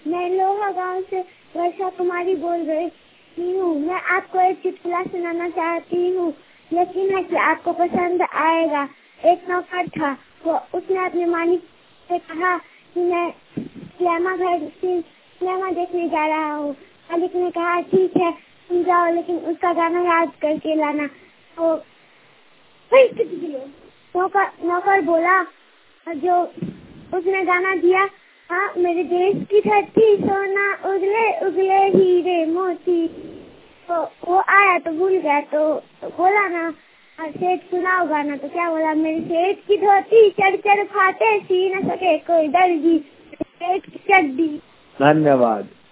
मैं लोहा गांव से वर्षा कुमारी बोल रही हूँ। मैं आपको एक चुटकुला सुनाना चाहती हूँ। यकीन है कि आपको पसंद आएगा। एक नौकर था, वो उसने अपने मालिक से कहा कि मैं सिनेमा देखने जा रहा हूँ। मालिक ने कहा ठीक है तुम जाओ, लेकिन उसका गाना याद करके लाना। तो नौकर बोला, जो उसने गाना दिया, हाँ मेरे देश की धरती सोना उगले उगले हीरे मोती। तो वो आया तो भूल गया, तो बोला ना सेठ सुनाओ गाना। तो क्या बोला, मेरे सेठ की धोती चढ़ चढ़ फाटे, सी न सके कोई दर्जी सेठ की चड्डी। धन्यवाद।